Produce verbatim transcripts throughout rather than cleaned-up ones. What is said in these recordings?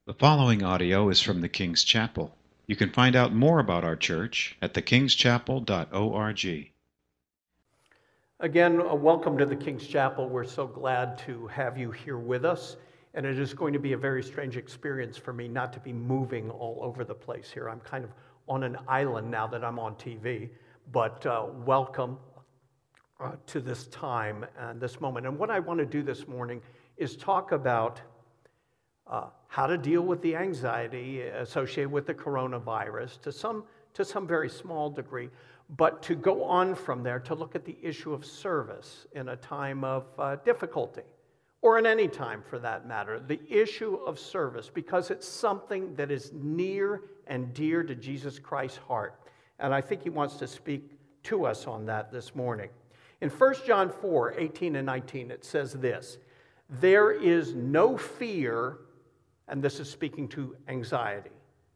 The following audio is from the King's Chapel. You can find out more about our church at the kings chapel dot org. Again, uh, welcome to the King's Chapel. We're so glad to have you here with us. And it is going to be a very strange experience for me not to be moving all over the place here. I'm kind of on an island now that I'm on T V. But uh, welcome uh, to this time and this moment. And what I want to do this morning is talk about uh, how to deal with the anxiety associated with the coronavirus to some, to some very small degree. But to go on from there, to look at the issue of service in a time of uh, difficulty, or in any time for that matter, the issue of service, because it's something that is near and dear to Jesus Christ's heart. And I think he wants to speak to us on that this morning. In First John four, eighteen and nineteen, it says this: there is no fear, and this is speaking to anxiety.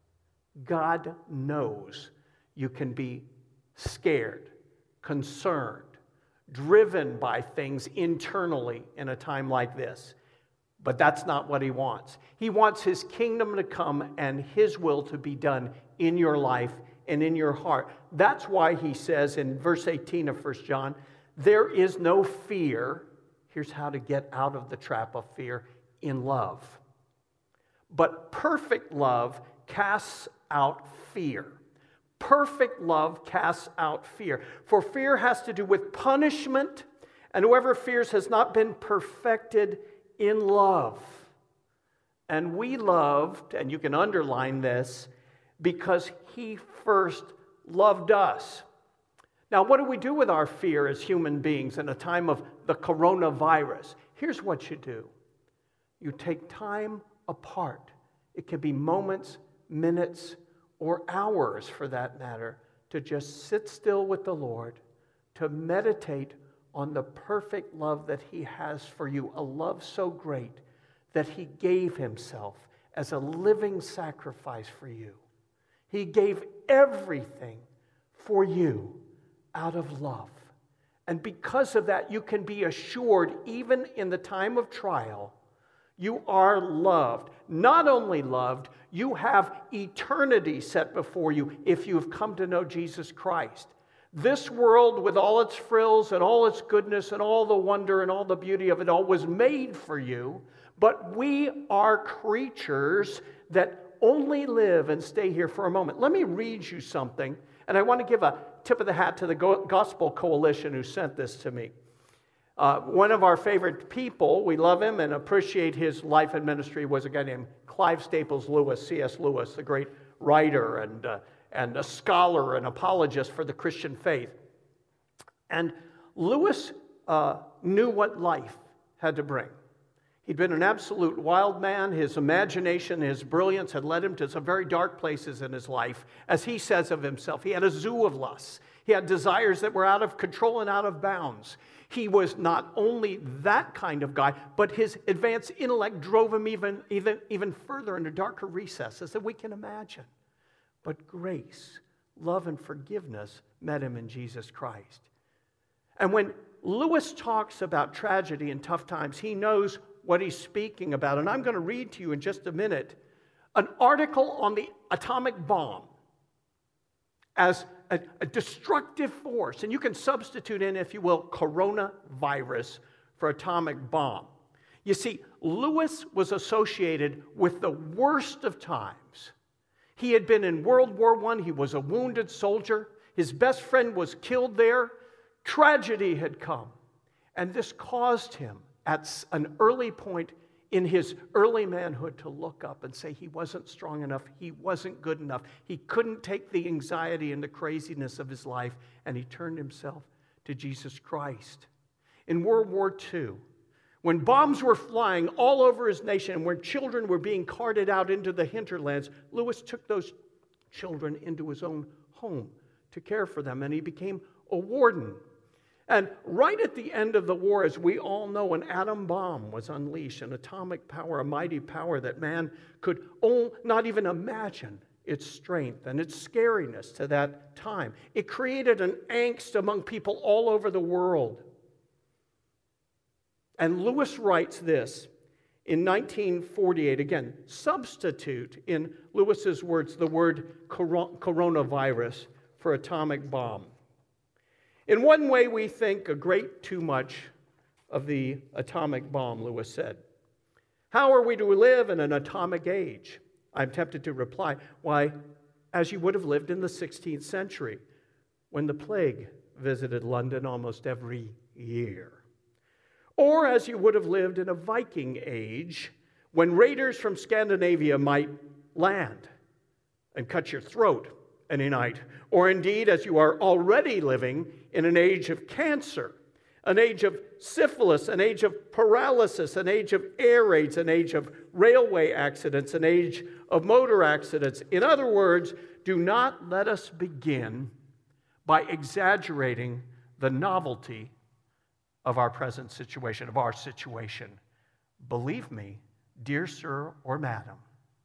God knows you can be scared, concerned, driven by things internally in a time like this. But that's not what he wants. He wants his kingdom to come and his will to be done in your life and in your heart. That's why he says in verse eighteen of First John, there is no fear. Here's how to get out of the trap of fear: in love. But perfect love casts out fear. Perfect love casts out fear. For fear has to do with punishment, and whoever fears has not been perfected in love. And we loved, and you can underline this, because he first loved us. Now, what do we do with our fear as human beings in a time of the coronavirus? Here's what you do. You take time apart. It can be moments, minutes, or hours for that matter, to just sit still with the Lord, to meditate on the perfect love that he has for you, a love so great that he gave himself as a living sacrifice for you. He gave everything for you out of love. And because of that, you can be assured, even in the time of trial, you are loved. Not only loved, you have eternity set before you if you've come to know Jesus Christ. This world, with all its frills and all its goodness and all the wonder and all the beauty of it all, was made for you. But we are creatures that only live and stay here for a moment. Let me read you something, and I want to give a tip of the hat to the Gospel Coalition who sent this to me. Uh, one of our favorite people, we love him and appreciate his life and ministry, was a guy named Clive Staples Lewis, C S Lewis, the great writer and, uh, and a scholar and apologist for the Christian faith. And Lewis uh, knew what life had to bring. He'd been an absolute wild man. His imagination, his brilliance had led him to some very dark places in his life. As he says of himself, he had a zoo of lusts. He had desires that were out of control and out of bounds. He was not only that kind of guy, but his advanced intellect drove him even, even, even further into darker recesses than we can imagine. But grace, love, and forgiveness met him in Jesus Christ. And when Lewis talks about tragedy and tough times, he knows what he's speaking about. And I'm going to read to you in just a minute an article on the atomic bomb as a, a destructive force. And you can substitute in, if you will, coronavirus for atomic bomb. You see, Lewis was associated with the worst of times. He had been in World War One. He was a wounded soldier. His best friend was killed there. Tragedy had come. And this caused him, at an early point in his early manhood, to look up and say he wasn't strong enough, he wasn't good enough, he couldn't take the anxiety and the craziness of his life, and he turned himself to Jesus Christ. In World War Two, when bombs were flying all over his nation and when children were being carted out into the hinterlands, Lewis took those children into his own home to care for them, and he became a warden. And right at the end of the war, as we all know, an atom bomb was unleashed, an atomic power, a mighty power that man could not even imagine its strength and its scariness to that time. It created an angst among people all over the world. And Lewis writes this: In nineteen forty-eight, again, substitute, in Lewis's words, the word coronavirus for atomic bomb. In one way, we think a great too much of the atomic bomb, Lewis said. How are we to live in an atomic age? I'm tempted to reply, why, as you would have lived in the sixteenth century, when the plague visited London almost every year. Or as you would have lived in a Viking age, when raiders from Scandinavia might land and cut your throat any night. Or indeed, as you are already living in an age of cancer, an age of syphilis, an age of paralysis, an age of air raids, an age of railway accidents, an age of motor accidents. In other words, do not let us begin by exaggerating the novelty of our present situation, of our situation. Believe me, dear sir or madam,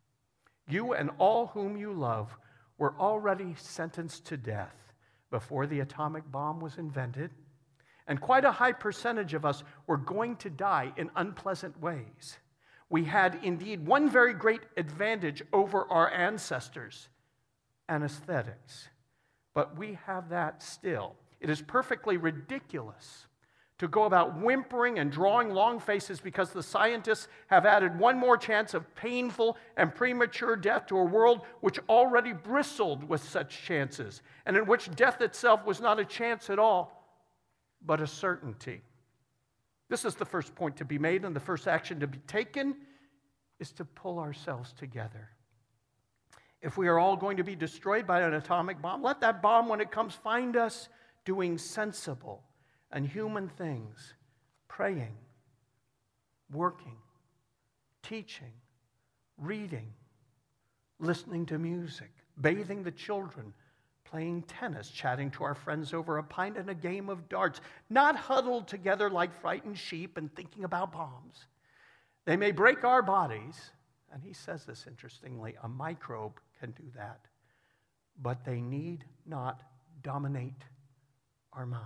you and all whom you love were already sentenced to death before the atomic bomb was invented, and quite a high percentage of us were going to die in unpleasant ways. We had indeed one very great advantage over our ancestors, anesthetics. But we have that still. It is perfectly ridiculous to go about whimpering and drawing long faces because the scientists have added one more chance of painful and premature death to a world which already bristled with such chances, and in which death itself was not a chance at all, but a certainty. This is the first point to be made, and the first action to be taken is to pull ourselves together. If we are all going to be destroyed by an atomic bomb, let that bomb, when it comes, find us doing sensible and human things, praying, working, teaching, reading, listening to music, bathing the children, playing tennis, chatting to our friends over a pint and a game of darts, not huddled together like frightened sheep and thinking about bombs. They may break our bodies, and he says this interestingly, a microbe can do that, but they need not dominate our minds.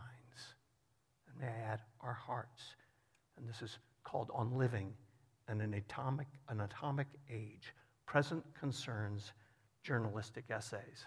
And may I add, our hearts. And this is called On Living in an Atomic, an Atomic Age, Present Concerns, Journalistic Essays.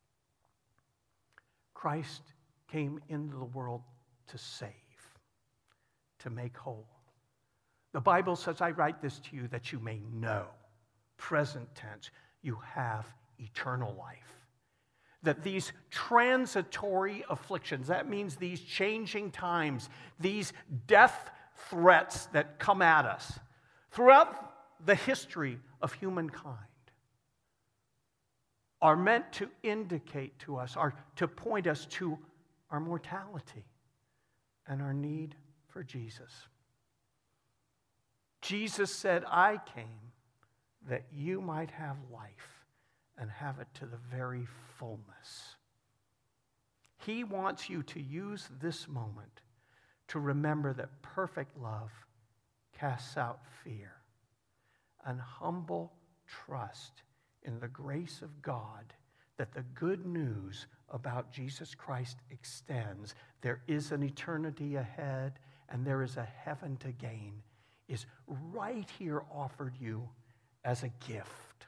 Christ came into the world to save, to make whole. The Bible says, I write this to you that you may know, present tense, you have eternal life. That these transitory afflictions, that means these changing times, these death threats that come at us throughout the history of humankind, are meant to indicate to us, are to point us to our mortality and our need for Jesus. Jesus said, I came that you might have life and have it to the very fullness. He wants you to use this moment to remember that perfect love casts out fear, and humble trust in the grace of God that the good news about Jesus Christ extends. There is an eternity ahead, and there is a heaven to gain, is right here offered you as a gift.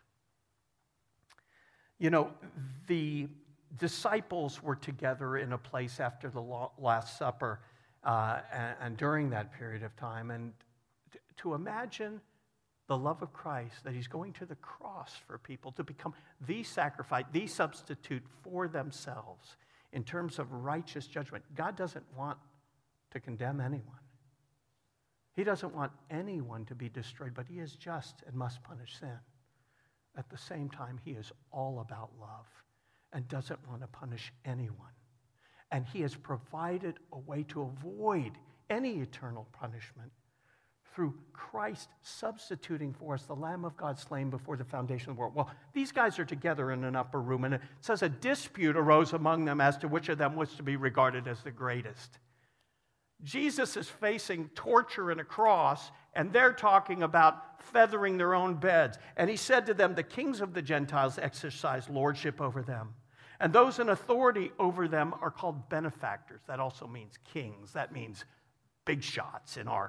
You know, the disciples were together in a place after the Last Supper uh, and, and during that period of time. And t- to imagine the love of Christ, that he's going to the cross for people to become the sacrifice, the substitute for themselves in terms of righteous judgment. God doesn't want to condemn anyone. He doesn't want anyone to be destroyed, but he is just and must punish sin. At the same time, he is all about love and doesn't want to punish anyone. And he has provided a way to avoid any eternal punishment through Christ substituting for us, the Lamb of God slain before the foundation of the world. Well, these guys are together in an upper room, and it says a dispute arose among them as to which of them was to be regarded as the greatest. Jesus is facing torture and a cross, and they're talking about feathering their own beds. And he said to them, the kings of the Gentiles exercise lordship over them, and those in authority over them are called benefactors. That also means kings. That means big shots in our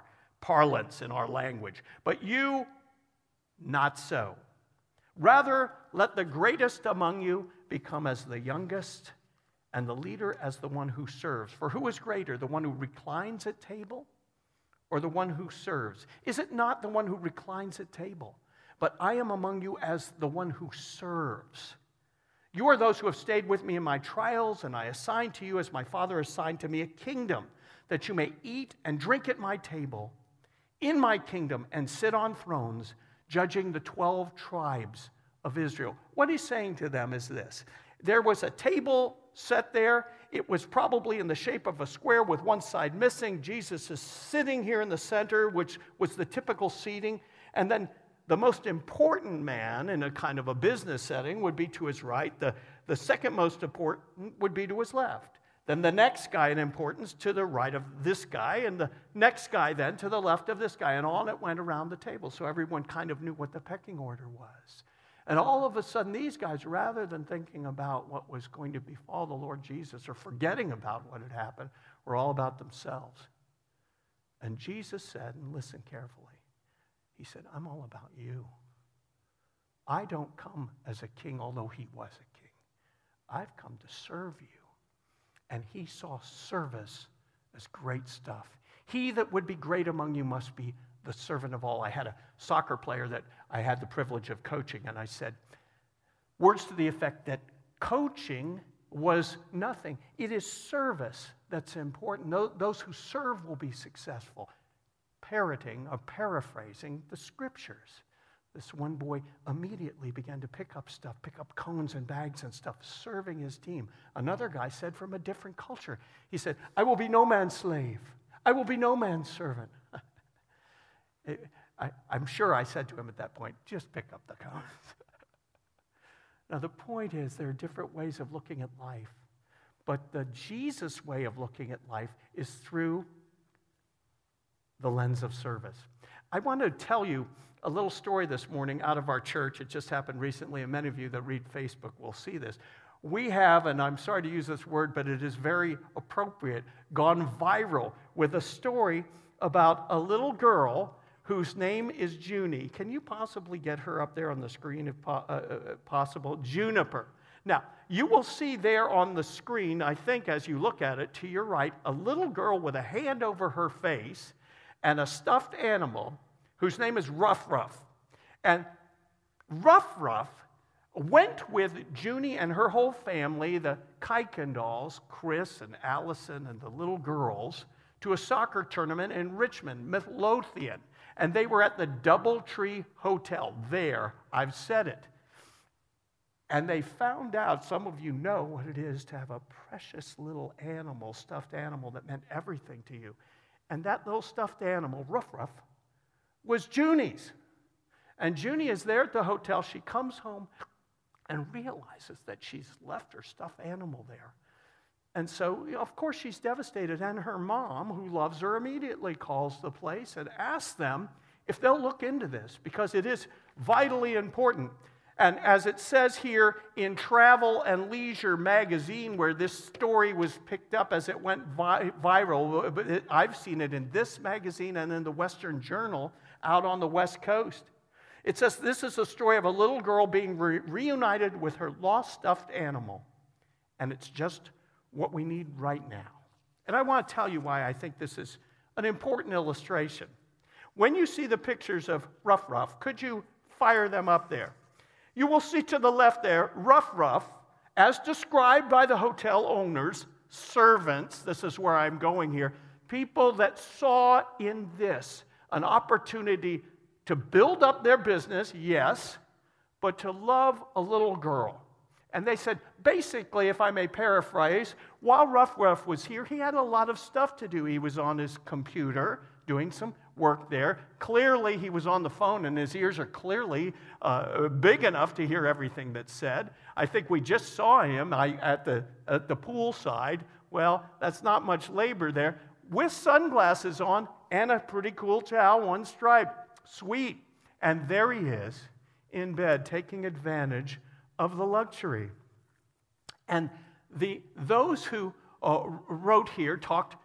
parlance in our language. But you, not so. Rather, let the greatest among you become as the youngest, and the leader as the one who serves. For who is greater, the one who reclines at table or the one who serves? Is it not the one who reclines at table? But I am among you as the one who serves. You are those who have stayed with me in my trials, and I assign to you, as my Father assigned to me, a kingdom, that you may eat and drink at my table in my kingdom and sit on thrones, judging the twelve tribes of Israel. What he's saying to them is this. There was a table set there. It was probably in the shape of a square with one side missing. Jesus is sitting here in the center, which was the typical seating. And then the most important man in a kind of a business setting would be to his right. The, the second most important would be to his left. Then the next guy in importance to the right of this guy, and the next guy then to the left of this guy. And on it went around the table, so everyone kind of knew what the pecking order was. And all of a sudden, these guys, rather than thinking about what was going to befall the Lord Jesus or forgetting about what had happened, were all about themselves. And Jesus said, and listen carefully, he said, I'm all about you. I don't come as a king, although he was a king. I've come to serve you. And he saw service as great stuff. He that would be great among you must be the servant of all. I had a soccer player that I had the privilege of coaching, and I said words to the effect that coaching was nothing. It is service that's important. Those who serve will be successful. Parroting or paraphrasing the scriptures. This one boy immediately began to pick up stuff, pick up cones and bags and stuff, serving his team. Another guy said from a different culture, he said, I will be no man's slave. I will be no man's servant. I, I'm sure I said to him at that point, just pick up the cones. Now, the point is there are different ways of looking at life, but the Jesus way of looking at life is through the lens of service. I want to tell you a little story this morning out of our church. It just happened recently, and many of you that read Facebook will see this. We have, and I'm sorry to use this word, but it is very appropriate, gone viral with a story about a little girl whose name is Junie. Can you possibly get her up there on the screen if po- uh, possible? Juniper. Now, you will see there on the screen, I think as you look at it, to your right, a little girl with a hand over her face and a stuffed animal whose name is Ruff Ruff. And Ruff Ruff went with Junie and her whole family, the Kuykendalls, Chris and Allison and the little girls, to a soccer tournament in Richmond, Midlothian. And they were at the Doubletree Hotel. There, I've said it. And they found out, some of you know what it is to have a precious little animal, stuffed animal that meant everything to you. And that little stuffed animal, Ruff Ruff, was Junie's. And Junie is there at the hotel. She comes home and realizes that she's left her stuffed animal there. And so, of course, she's devastated. And her mom, who loves her, immediately calls the place and asks them if they'll look into this, because it is vitally important. And as it says here in Travel and Leisure magazine, where this story was picked up as it went vi- viral, but it, I've seen it in this magazine and in the Western Journal out on the West Coast. It says this is a story of a little girl being re- reunited with her lost stuffed animal. And it's just what we need right now. And I want to tell you why I think this is an important illustration. When you see the pictures of Ruff Ruff, could you fire them up there? You will see to the left there, Ruff Ruff, as described by the hotel owners, servants, this is where I'm going here, people that saw in this an opportunity to build up their business, yes, but to love a little girl. And they said, basically, if I may paraphrase, while Ruff Ruff was here, he had a lot of stuff to do. He was on his computer doing some work there. Clearly, he was on the phone, and his ears are clearly uh, big enough to hear everything that's said. I think we just saw him I, at the at the pool side. Well, that's not much labor there. With sunglasses on and a pretty cool towel, one stripe. Sweet. And there he is in bed, taking advantage of the luxury. And the those who uh, wrote here talked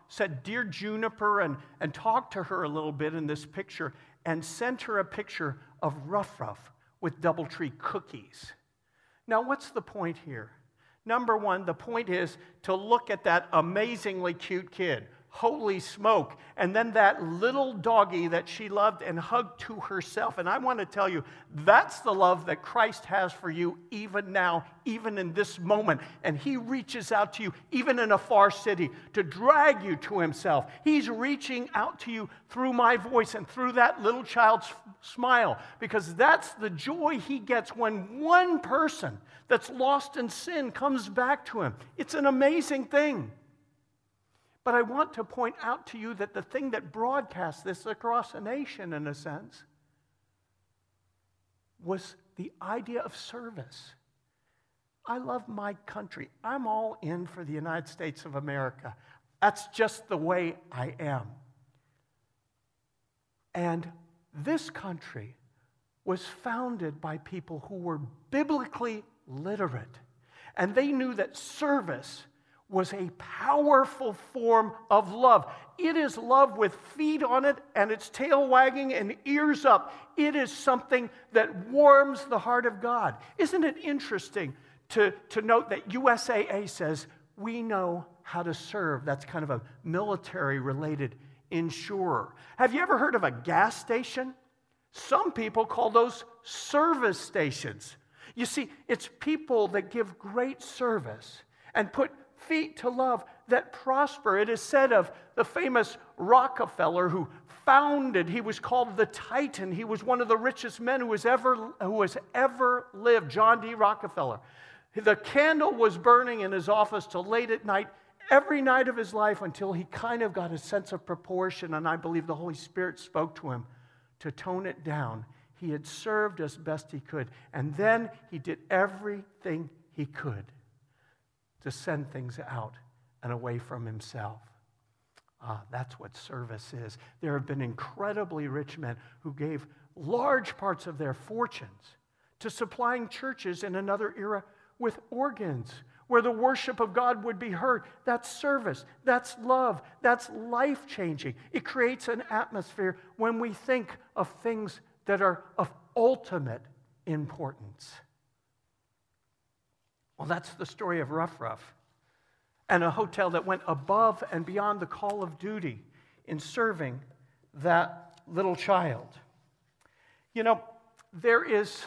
said, "Dear Juniper," and, and talked to her a little bit in this picture, and sent her a picture of Ruff Ruff with DoubleTree cookies. Now, what's the point here? Number one, the point is to look at that amazingly cute kid. Holy smoke. And then that little doggy that she loved and hugged to herself. And I want to tell you, that's the love that Christ has for you even now, even in this moment. And he reaches out to you, even in a far city, to drag you to himself. He's reaching out to you through my voice and through that little child's smile, because that's the joy he gets when one person that's lost in sin comes back to him. It's an amazing thing. But I want to point out to you that the thing that broadcast this across a nation, in a sense, was the idea of service. I love my country. I'm all in for the United States of America. That's just the way I am. And this country was founded by people who were biblically literate. And they knew that service was a powerful form of love. It is love with feet on it and its tail wagging and ears up. It is something that warms the heart of God. Isn't it interesting to, to note that U S A A says we know how to serve? That's kind of a military-related insurer. Have you ever heard of a gas station? Some people call those service stations. You see, it's people that give great service and put feet to love that prosper. It is said of the famous Rockefeller who founded, he was called the Titan. He was one of the richest men who has ever, who has ever lived, John D. Rockefeller. The candle was burning in his office till late at night, every night of his life, until he kind of got a sense of proportion, and I believe the Holy Spirit spoke to him to tone it down. He had served as best he could, and then he did everything he could to send things out and away from himself. Ah, that's what service is. There have been incredibly rich men who gave large parts of their fortunes to supplying churches in another era with organs where the worship of God would be heard. That's service. That's love. That's life-changing. It creates an atmosphere when we think of things that are of ultimate importance. Well, that's the story of Ruff Ruff and a hotel that went above and beyond the call of duty in serving that little child. You know, there is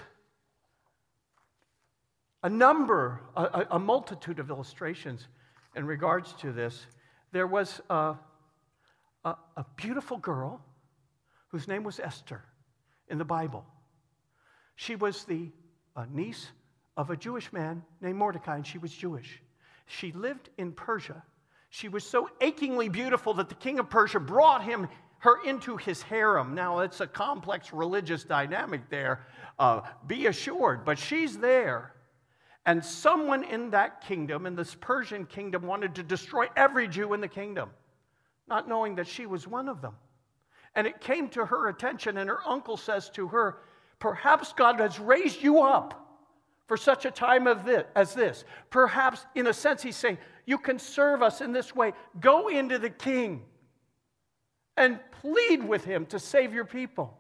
a number, a, a multitude of illustrations in regards to this. There was a, a, a beautiful girl whose name was Esther in the Bible. She was the uh, niece of a Jewish man named Mordecai, and she was Jewish. She lived in Persia. She was so achingly beautiful that the king of Persia brought him her into his harem. Now, it's a complex religious dynamic there, uh, be assured, but she's there. And someone in that kingdom, in this Persian kingdom, wanted to destroy every Jew in the kingdom, not knowing that she was one of them. And it came to her attention, and her uncle says to her, "Perhaps God has raised you up for such a time of this, as this. Perhaps, in a sense, he's saying, you can serve us in this way. Go into the king and plead with him to save your people."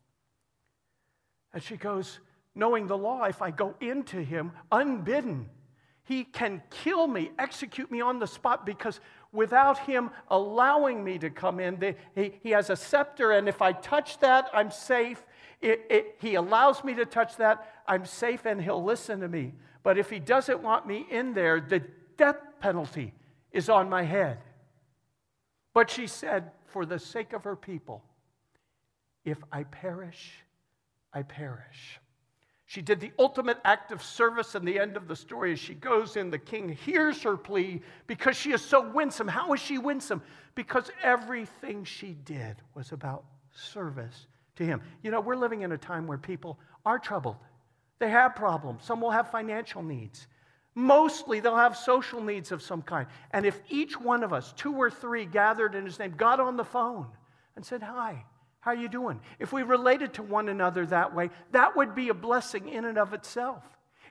And she goes, knowing the law, if I go into him unbidden, he can kill me, execute me on the spot, because without him allowing me to come in, they, he, he has a scepter, and if I touch that, I'm safe. It, it, he allows me to touch that, I'm safe, and he'll listen to me. But if he doesn't want me in there, the death penalty is on my head. But she said, for the sake of her people, if I perish, I perish. She did the ultimate act of service, and the end of the story is she goes in, the king hears her plea because she is so winsome. How is she winsome? Because everything she did was about service to him. You know, we're living in a time where people are troubled. They have problems. Some will have financial needs. Mostly they'll have social needs of some kind. And if each one of us, two or three, gathered in his name, got on the phone and said, "Hi, how are you doing?" If we related to one another that way, that would be a blessing in and of itself.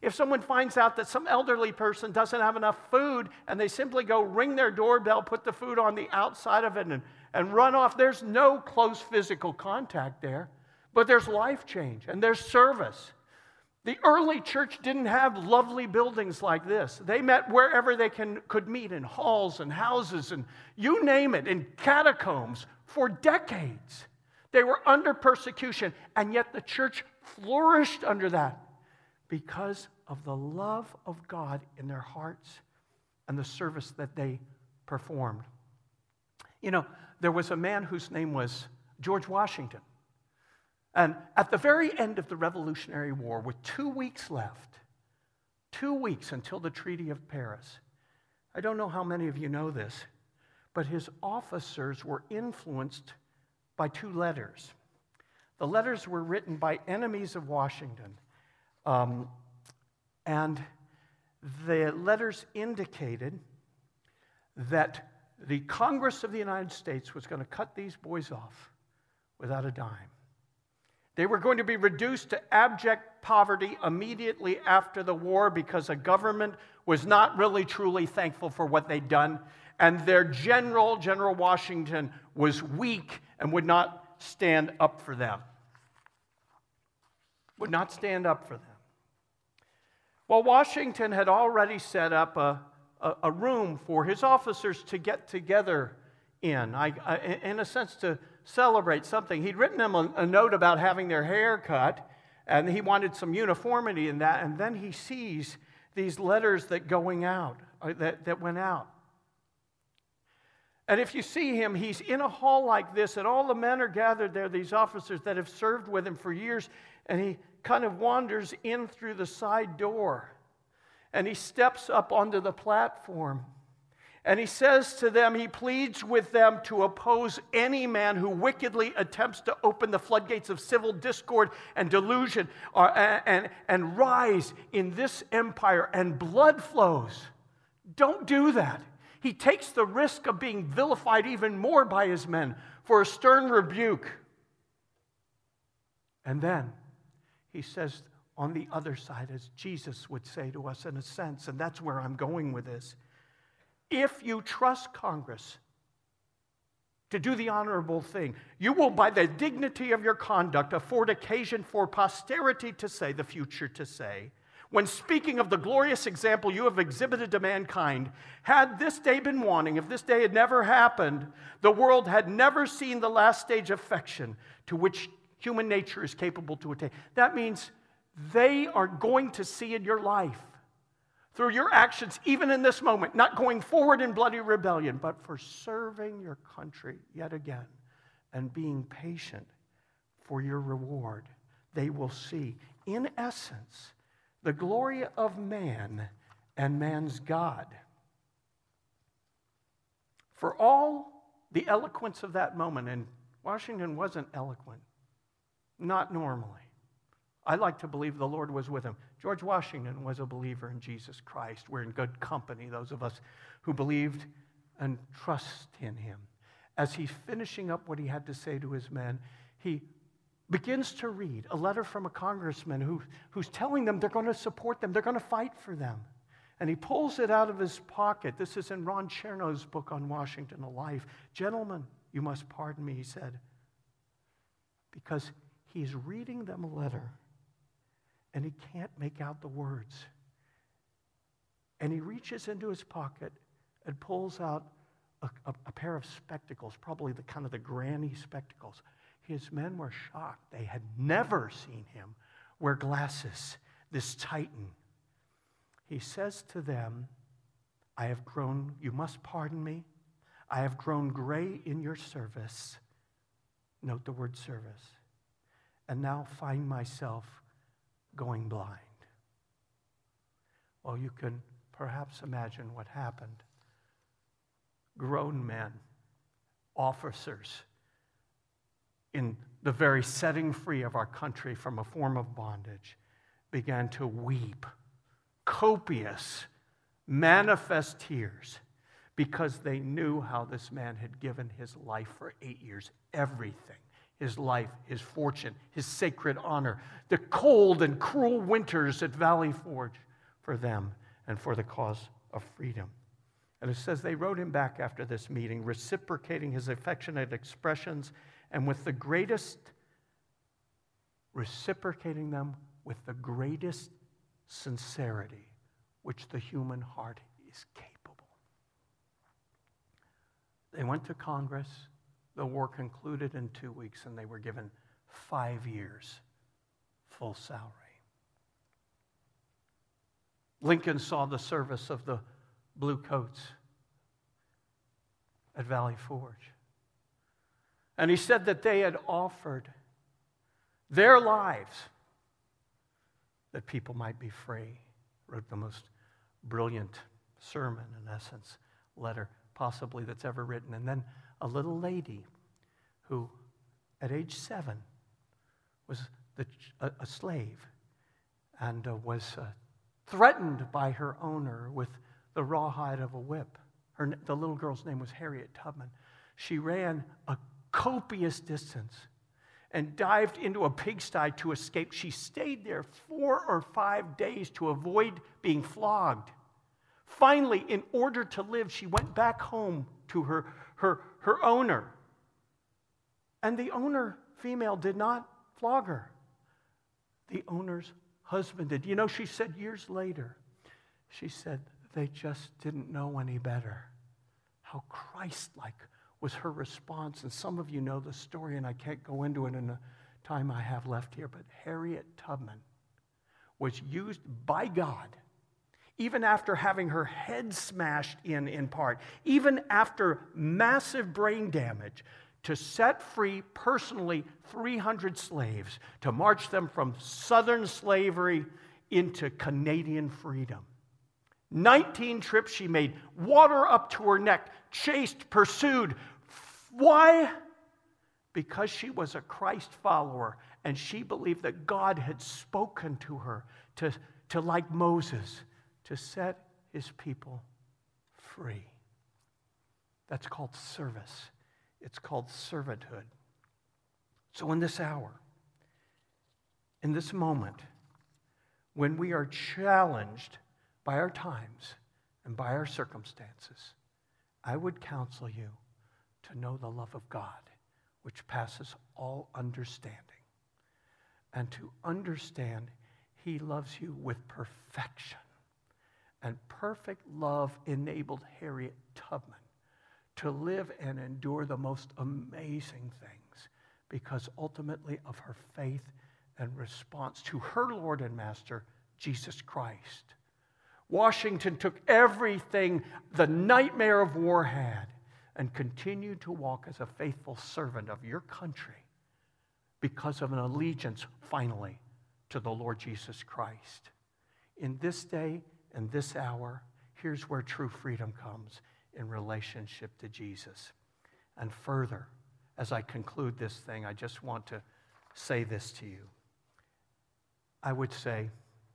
If someone finds out that some elderly person doesn't have enough food and they simply go ring their doorbell, put the food on the outside of it and, and run off, there's no close physical contact there, but there's life change and there's service. The early church didn't have lovely buildings like this. They met wherever they can, could meet, in halls and houses and you name it, in catacombs for decades. They were under persecution, and yet the church flourished under that because of the love of God in their hearts and the service that they performed. You know, there was a man whose name was George Washington. And at the very end of the Revolutionary War, with two weeks left, two weeks until the Treaty of Paris, I don't know how many of you know this, but his officers were influenced by two letters. The letters were written by enemies of Washington. Um, and the letters indicated that the Congress of the United States was going to cut these boys off without a dime. They were going to be reduced to abject poverty immediately after the war because the government was not really truly thankful for what they'd done. And their general, General Washington, was weak and would not stand up for them. Would not stand up for them. Well, Washington had already set up a, a, a room for his officers to get together in, I, I, in a sense to celebrate something. He'd written them a, a note about having their hair cut, and he wanted some uniformity in that, and then he sees these letters that going out, that, that went out. And if you see him, he's in a hall like this, and all the men are gathered there, these officers that have served with him for years, and he kind of wanders in through the side door, and he steps up onto the platform, and he says to them, he pleads with them to oppose any man who wickedly attempts to open the floodgates of civil discord and delusion or, and, and, and rise in this empire, and blood flows. Don't do that. He takes the risk of being vilified even more by his men for a stern rebuke. And then he says on the other side, as Jesus would say to us in a sense, and that's where I'm going with this, if you trust Congress to do the honorable thing, you will, by the dignity of your conduct, afford occasion for posterity to say, the future to say, when speaking of the glorious example you have exhibited to mankind, had this day been wanting, if this day had never happened, the world had never seen the last stage of affection to which human nature is capable to attain. That means they are going to see in your life, through your actions, even in this moment, not going forward in bloody rebellion, but for serving your country yet again and being patient for your reward. They will see, in essence, the glory of man and man's God. For all the eloquence of that moment, and Washington wasn't eloquent, not normally. I like to believe the Lord was with him. George Washington was a believer in Jesus Christ. We're in good company, those of us who believed and trust in him. As he's finishing up what he had to say to his men, he begins to read a letter from a congressman who, who's telling them they're going to support them, they're going to fight for them. And he pulls it out of his pocket. This is in Ron Chernow's book on Washington, A Life. Gentlemen, you must pardon me, he said, because he's reading them a letter and he can't make out the words. And he reaches into his pocket and pulls out a, a, a pair of spectacles, probably the kind of the granny spectacles. His men were shocked. They had never seen him wear glasses, this Titan. He says to them, I have grown, you must pardon me, I have grown gray in your service. Note the word service. And now find myself going blind. Well, you can perhaps imagine what happened. Grown men, officers, in the very setting free of our country from a form of bondage, began to weep copious, manifest tears because they knew how this man had given his life for eight years, everything. his life, his fortune, his sacred honor, the cold and cruel winters at Valley Forge for them and for the cause of freedom. And it says they wrote him back after this meeting, reciprocating his affectionate expressions and with the greatest, reciprocating them with the greatest sincerity which the human heart is capable. They went to Congress. The war concluded in two weeks, and they were given five years full salary. Lincoln saw the service of the Blue Coats at Valley Forge. And he said that they had offered their lives that people might be free. Wrote the most brilliant sermon, in essence, letter possibly that's ever written. And then a little lady who, at age seven, was the, a, a slave and uh, was uh, threatened by her owner with the rawhide of a whip. Her, the little girl's name was Harriet Tubman. She ran a copious distance and dived into a pigsty to escape. She stayed there four or five days to avoid being flogged. Finally, in order to live, she went back home to her, her, her owner. And the owner, female, did not flog her. The owner's husband did. You know, she said years later, she said, they just didn't know any better. How Christ-like was her response. And some of you know the story, and I can't go into it in the time I have left here, but Harriet Tubman was used by God, even after having her head smashed in in part, even after massive brain damage, to set free personally three hundred slaves, to march them from southern slavery into Canadian freedom. nineteen trips she made, water up to her neck, chased, pursued. Why? Because she was a Christ follower, and she believed that God had spoken to her to, to like Moses, to set his people free. That's called service. It's called servanthood. So in this hour, in this moment, when we are challenged by our times and by our circumstances, I would counsel you to know the love of God, which passes all understanding, and to understand he loves you with perfection. And perfect love enabled Harriet Tubman to live and endure the most amazing things because ultimately of her faith and response to her Lord and Master, Jesus Christ. Washington took everything the nightmare of war had and continued to walk as a faithful servant of your country because of an allegiance, finally, to the Lord Jesus Christ. In this day and this hour, here's where true freedom comes in relationship to Jesus. And further, as I conclude this thing, I just want to say this to you. I would say,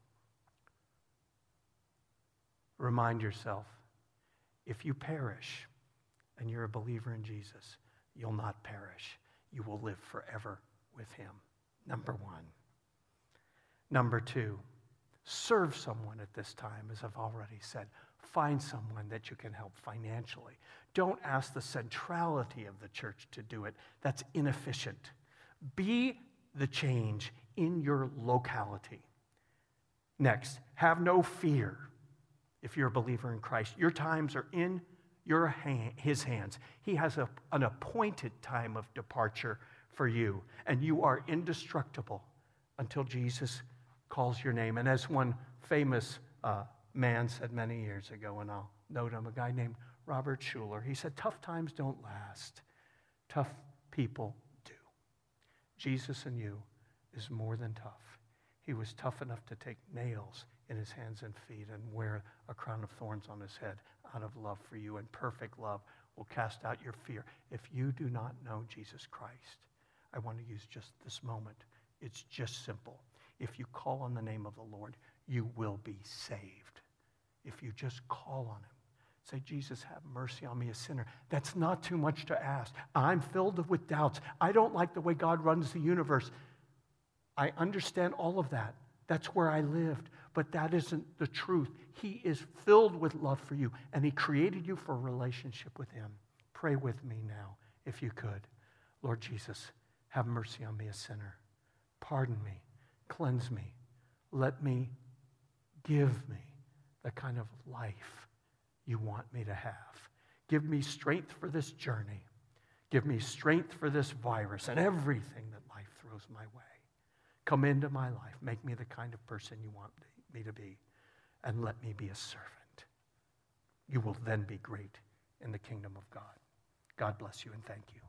remind yourself, if you perish and you're a believer in Jesus, you'll not perish. You will live forever with him. Number one. Number two, serve someone at this time, as I've already said. Find someone that you can help financially. Don't ask the centrality of the church to do it. That's inefficient. Be the change in your locality. Next, have no fear if you're a believer in Christ. Your times are in your hand, his hands. He has a, an appointed time of departure for you, and you are indestructible until Jesus calls your name. And as one famous uh, man said many years ago, and I'll note him, a guy named Robert Schuller, he said, tough times don't last. Tough people do. Jesus in you is more than tough. He was tough enough to take nails in his hands and feet and wear a crown of thorns on his head out of love for you. And perfect love will cast out your fear. If you do not know Jesus Christ, I want to use just this moment. It's just simple. If you call on the name of the Lord, you will be saved. If you just call on him. Say, Jesus, have mercy on me, a sinner. That's not too much to ask. I'm filled with doubts. I don't like the way God runs the universe. I understand all of that. That's where I lived. But that isn't the truth. He is filled with love for you, and he created you for a relationship with him. Pray with me now, if you could. Lord Jesus, have mercy on me, a sinner. Pardon me. Cleanse me. Let me give me the kind of life you want me to have. Give me strength for this journey. Give me strength for this virus and everything that life throws my way. Come into my life. Make me the kind of person you want me to be. And let me be a servant. You will then be great in the kingdom of God. God bless you and thank you.